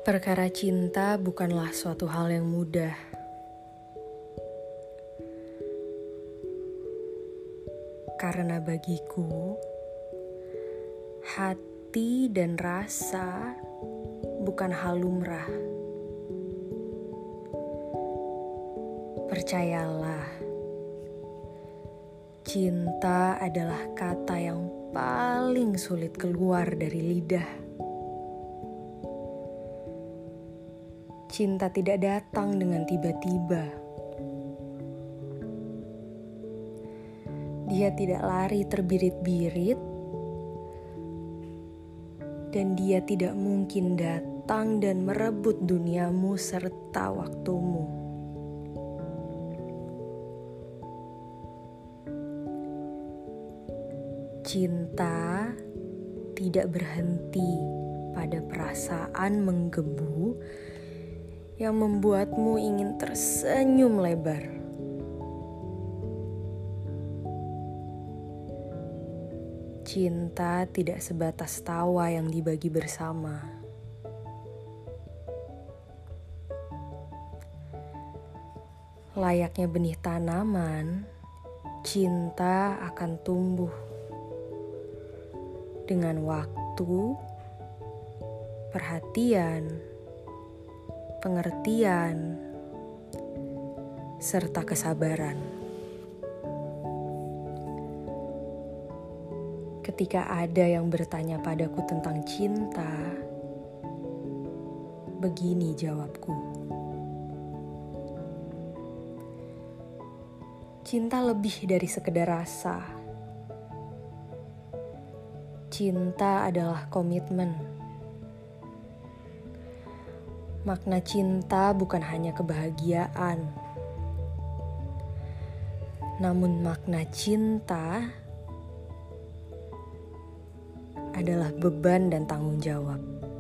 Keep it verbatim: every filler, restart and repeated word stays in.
Perkara cinta bukanlah suatu hal yang mudah. Karena bagiku, hati dan rasa bukan hal lumrah. Percayalah, cinta adalah kata yang paling sulit keluar dari lidah. Cinta tidak datang dengan tiba-tiba. Dia tidak lari terbirit-birit, dan dia tidak mungkin datang dan merebut duniamu serta waktumu. Cinta tidak berhenti pada perasaan menggebu yang membuatmu ingin tersenyum lebar. Cinta tidak sebatas tawa yang dibagi bersama. Layaknya benih tanaman, cinta akan tumbuh dengan waktu, perhatian, pengertian, serta kesabaran. Ketika ada yang bertanya padaku tentang cinta, begini jawabku. Cinta lebih dari sekedar rasa. Cinta adalah komitmen. Makna cinta bukan hanya kebahagiaan, namun makna cinta adalah beban dan tanggung jawab.